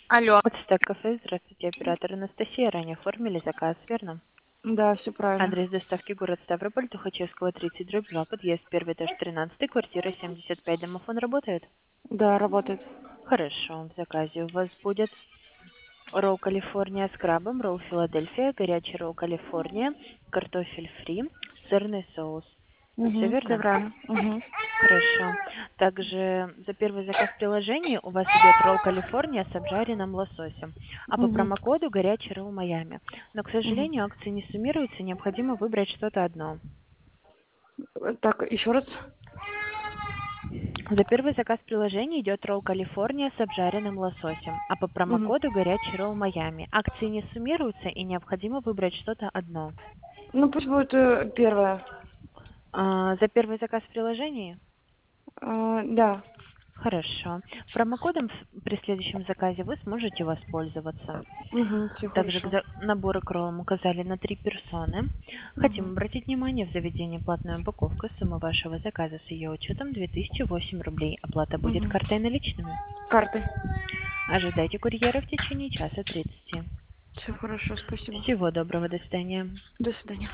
Алло. Подстак кафе, здравствуйте, оператор Анастасия. Ранее оформили заказ, верно? Да, все правильно. Адрес доставки город Ставрополь, Тухачевского, 30/2, подъезд, первый этаж, 13, квартира 75. Домофон работает? Да, работает. Хорошо, в заказе у вас будет ролл Калифорния с крабом, ролл Филадельфия, горячий ролл Калифорния, картофель фри, сырный соус. Все Угу, все верно? правильно. Угу. Хорошо. Также за первый заказ в приложении у вас идет ролл Калифорния с обжаренным лососем, а по Угу. промокоду горячий ролл Майами. Но, к Угу. сожалению, акции не суммируются, необходимо выбрать что-то одно. Так, еще раз. За первый заказ в приложении идет ролл Калифорния с обжаренным лососем, а по Угу. промокоду горячий ролл Майами. Акции не суммируются и необходимо выбрать что-то одно. Ну, пусть будет первое. За первый заказ в приложении? Да. Хорошо. Промокодом при следующем заказе вы сможете воспользоваться. Угу, все Также хорошо. наборы к роллам указали на 3 персоны. Хотим Угу. обратить внимание, в заведении платная упаковка. Сумма вашего заказа с ее учетом 2008 рублей. Оплата будет Угу. картой наличными. Карты. Ожидайте курьера в течение часа 30. Все хорошо, спасибо. Всего доброго, до свидания. До свидания.